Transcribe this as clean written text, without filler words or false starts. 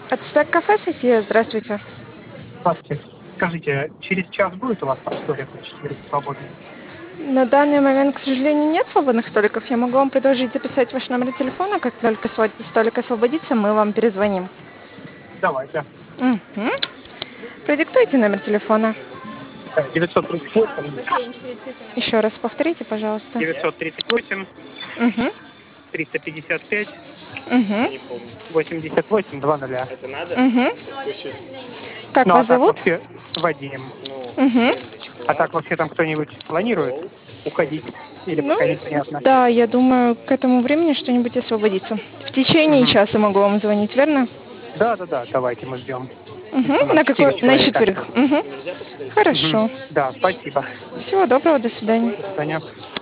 Ацтек кафе, София, здравствуйте. Здравствуйте. Скажите, через час будет у вас там столик на 4 свободный? На данный момент, к сожалению, нет свободных столиков. Я могу вам предложить записать ваш номер телефона. Как только столик освободится, мы вам перезвоним. Давайте. Мгм. Продиктуйте номер телефона. 938, Еще раз повторите, пожалуйста. 938, Угу. 355, Угу. 88, 2 Угу. Как Ну, а вас так зовут? вообще Вадим. Угу. А так вообще там кто-нибудь планирует уходить? Или Ну, пока непонятно? да, я думаю, к этому времени что-нибудь освободится. В течение Мгм. часа могу вам звонить, верно? Да, давайте мы ждем. У Угу. нас На 4 какой? На человека. четверых. Угу. Мгм. Хорошо. Да, спасибо. Всего доброго, до свидания. До свидания.